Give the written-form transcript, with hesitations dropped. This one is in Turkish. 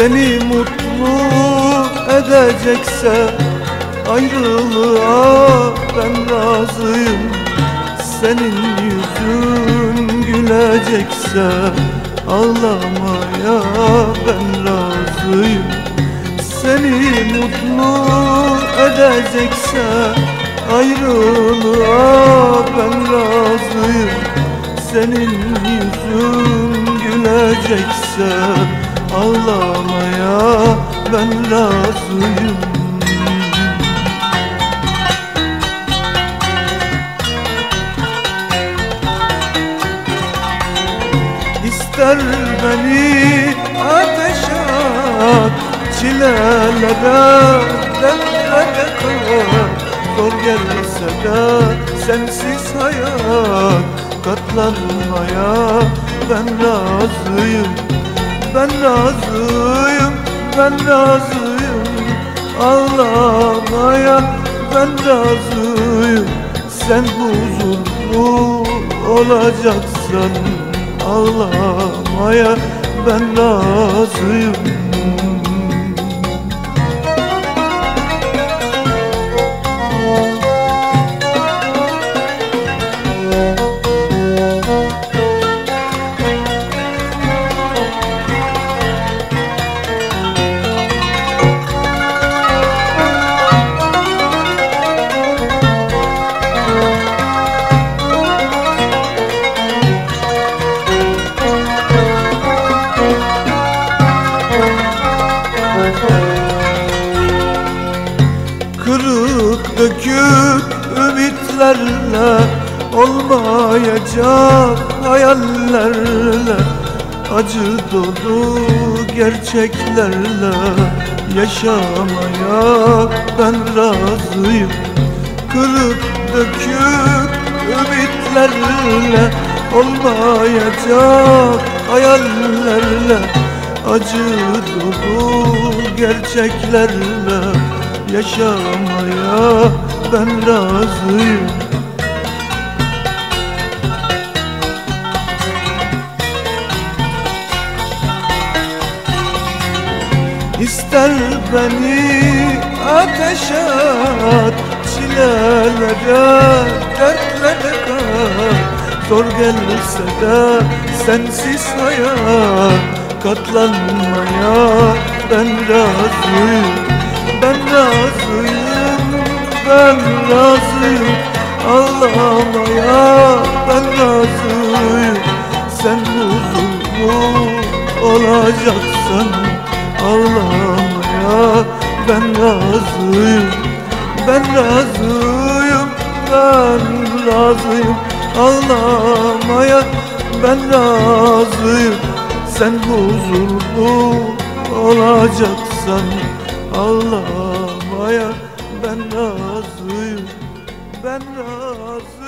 Seni mutlu edecekse ayrılığa ben razıyım. Senin yüzün gülecekse ağlamaya ben razıyım. Seni mutlu edecekse ayrılığa ben razıyım. Senin yüzün gülecekse ağlamaya ben razıyım. İster beni ateşe at, çilelere, dertlere kat. Zor gelse de sensiz hayat katlanmaya ben razıyım. Ben razıyım, ben razıyım. Ağlamaya ben razıyım. Sen huzurlu olacaksan ağlamaya ben razıyım. Kırık dökük ümitlerle, olmayacak hayallerle, acı dolu gerçeklerle yaşamaya ben razıyım. Kırık dökük ümitlerle, olmayacak hayallerle, acı dolu gerçeklerle yaşamaya ben razıyım. İster beni ateşe at, çilelere, dertlere kat. Zor gelse de sensiz hayat katlanmaya ben razıyım. Ben razıyım, ben razıyım. Ağlamaya ben razıyım. Sen huzurlu olacaksan ağlamaya ben razıyım. Ben razıyım, ben razıyım. Ağlamaya ben razıyım. Sen huzurlu olacaksan ağlamaya ben razıyım. Ben razıyım.